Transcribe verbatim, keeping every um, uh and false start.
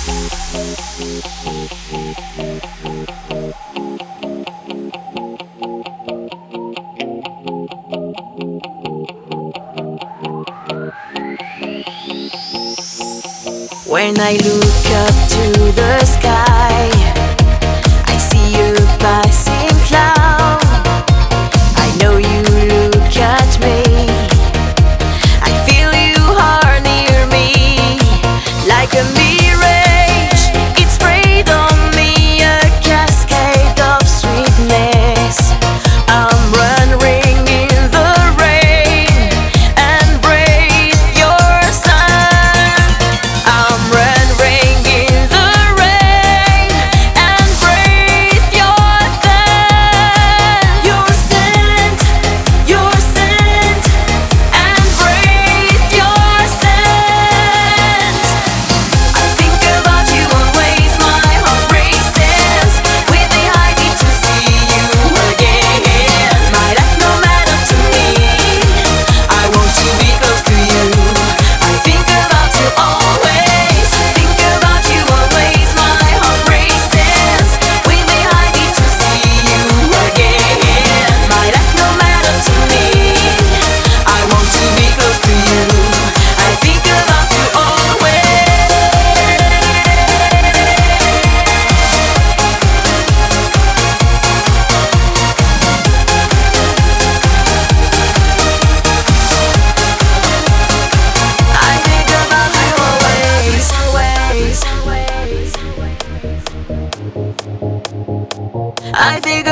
When I look up to the sky, I see a passing cloud. I know you look at me, I feel you are near me. Like a mirage, it sprayed on me, a cascade of sweetness. I'm running in the rain and breathe your sun. I'm running in the rain and breathe your sun. Your scent, your scent, and breathe your scent. I think about you always, my heart races with the idea to see you again. My life no matter to me, I want to be close to you. I think about you always, think about you always. My heart races with the idea to see you again. My life no matter to me, I want to be close to you. I think about you always. I think about you always, always. I think